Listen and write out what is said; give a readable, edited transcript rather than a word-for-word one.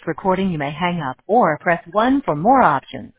recording, you may hang up or press 1 for more options.